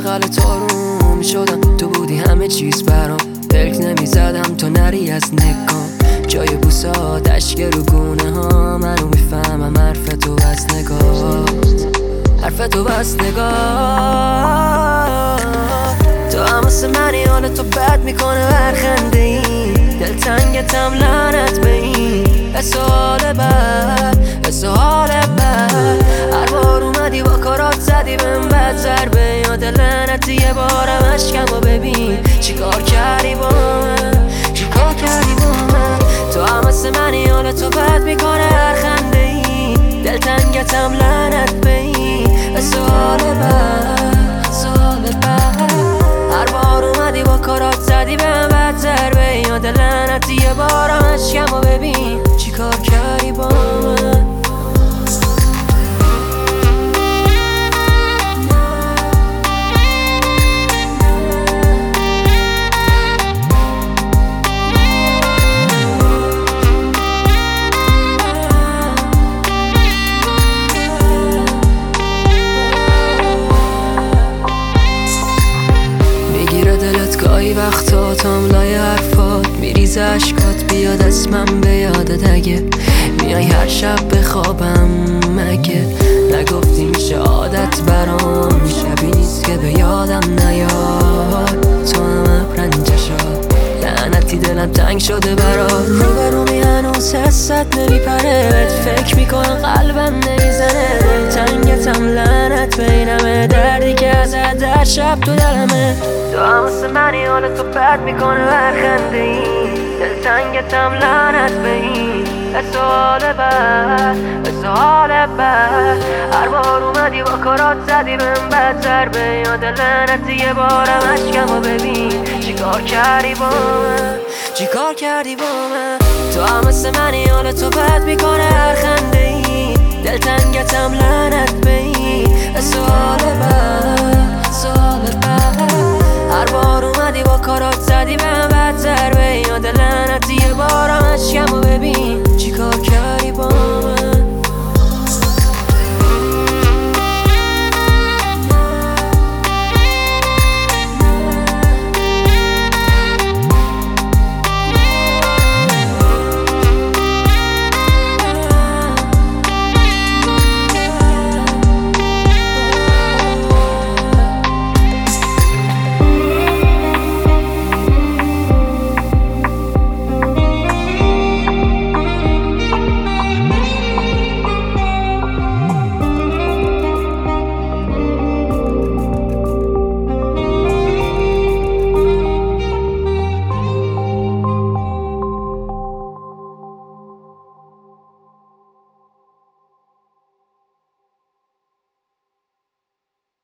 بغل تو رو میشدم، تو بودی همه چیز برام. پلک نمیزدم تو نری از نگاه، جای بوسات اشک رو گونه ها. منو میفهمم حرف تو بس نگاه، حرف تو بس نگاه. تو هم واسه منی، حال تو بد میکنه هر خنده ای. دلتنگتم لعنت به این حس حال بد، حس حال بد. هر بار اومدی با کارات زدی بهم بد ضربه. یاد لعنتی یه بارم اشکمو ببین. چیکار کردی با من، چیکار کردی با من. تو هم واسه منی، حال تو بد میکنه هر خنده ای. دلتنگتم لعنت به این حس حال بد، حس حال بد. هر بار اومدی با کارات زدی بهم بد ضربه. یاد لعنتی یه بارم اشکمو ببین. چیکار کردی با من. گاهی وقتا تاملای حرفات میریزه اشکات، بیاد اسمم به یادت اگه میای هر شب بخوابم. مگه نگفتی میشه عادت برام، شبی نیست که به یادم نیاد. تو هم رنجشات لعنتی دلم تنگ شده برات. روبرومی هنوز حست نمیپره، فکر میکنم قلبم نمیزنه. تنگتم لعنت بینمه، دردی که ازت در شب تو دلمه. تو هم واسه منی، حال تو بد میکنه هر خنده ای. دلتنگتم لعنت به این حس حال بد، حس حال بد. هر بار اومدی با کارات زدی بهم بد ضربه. یاد لعنتی یه بارم اشکمو ببین. چیکار کردی با من، چیکار کردی با من. تو هم واسه منی، حال تو بد میکنه هر خنده ای. دلتنگتم لعنت به این حس حال بد، حس حال بد. هر بار اومدی با کارات زدی بهم بد ضربه. یاد لعنتی یه بارم اشکمو ببین. چیکار کردی با